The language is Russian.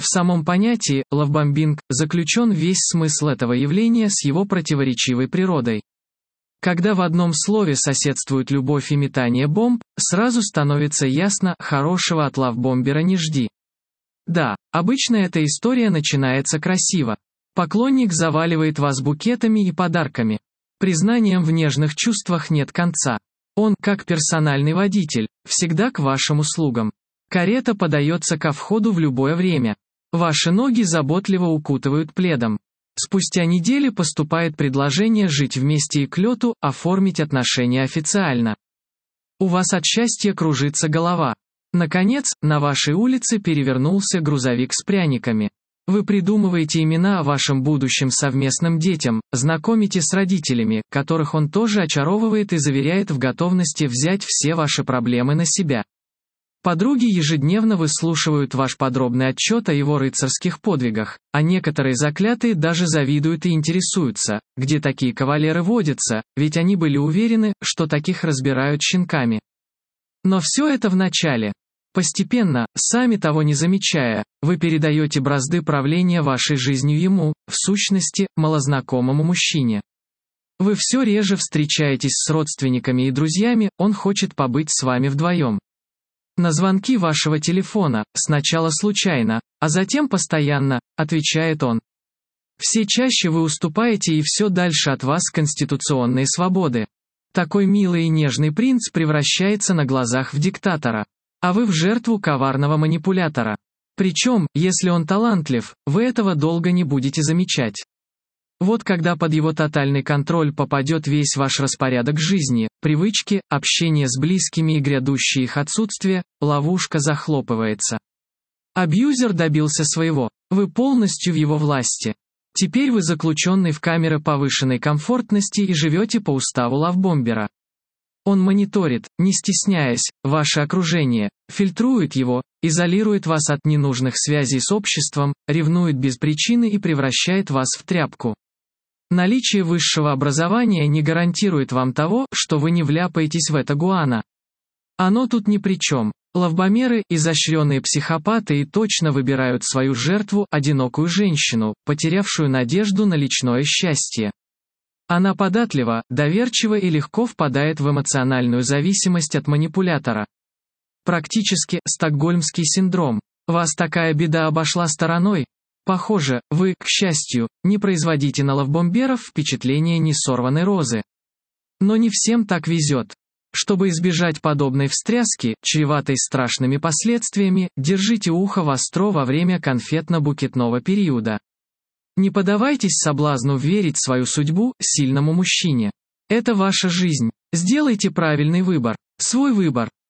В самом понятии «лавбомбинг» заключен весь смысл этого явления с его противоречивой природой. Когда в одном слове соседствуют любовь и метание бомб, сразу становится ясно, хорошего от лавбомбера не жди. Да, обычно эта история начинается красиво. Поклонник заваливает вас букетами и подарками. Признанием в нежных чувствах нет конца. Он, как персональный водитель, всегда к вашим услугам. Карета подается ко входу в любое время. Ваши ноги заботливо укутывают пледом. Спустя недели поступает предложение жить вместе и к лету, оформить отношения официально. У вас от счастья кружится голова. Наконец, на вашей улице перевернулся грузовик с пряниками. Вы придумываете имена вашим будущим совместным детям, знакомите с родителями, которых он тоже очаровывает и заверяет в готовности взять все ваши проблемы на себя. Подруги ежедневно выслушивают ваш подробный отчет о его рыцарских подвигах, а некоторые заклятые даже завидуют и интересуются, где такие кавалеры водятся, ведь они были уверены, что таких разбирают щенками. Но все это в начале. Постепенно, сами того не замечая, вы передаете бразды правления вашей жизнью ему, в сущности, малознакомому мужчине. Вы все реже встречаетесь с родственниками и друзьями, он хочет побыть с вами вдвоем. На звонки вашего телефона, сначала случайно, а затем постоянно, отвечает он. Все чаще вы уступаете и все дальше от вас конституционные свободы. Такой милый и нежный принц превращается на глазах в диктатора, а вы в жертву коварного манипулятора. Причем, если он талантлив, вы этого долго не будете замечать. Вот когда под его тотальный контроль попадет весь ваш распорядок жизни, привычки, общение с близкими и грядущее их отсутствие, ловушка захлопывается. Абьюзер добился своего. Вы полностью в его власти. Теперь вы заключенный в камеры повышенной комфортности и живете по уставу лавбомбера. Он мониторит, не стесняясь, ваше окружение, фильтрует его, изолирует вас от ненужных связей с обществом, ревнует без причины и превращает вас в тряпку. Наличие высшего образования не гарантирует вам того, что вы не вляпаетесь в это гуано. Оно тут ни при чем. Лавбомеры – изощренные психопаты и точно выбирают свою жертву, одинокую женщину, потерявшую надежду на личное счастье. Она податлива, доверчива и легко впадает в эмоциональную зависимость от манипулятора. Практически стокгольмский синдром. Вас такая беда обошла стороной? Похоже, вы, к счастью, не производите на лавбомберов впечатление несорванной розы. Но не всем так везет. Чтобы избежать подобной встряски, чреватой страшными последствиями, держите ухо востро во время конфетно-букетного периода. Не поддавайтесь соблазну верить свою судьбу сильному мужчине. Это ваша жизнь. Сделайте правильный выбор. Свой выбор.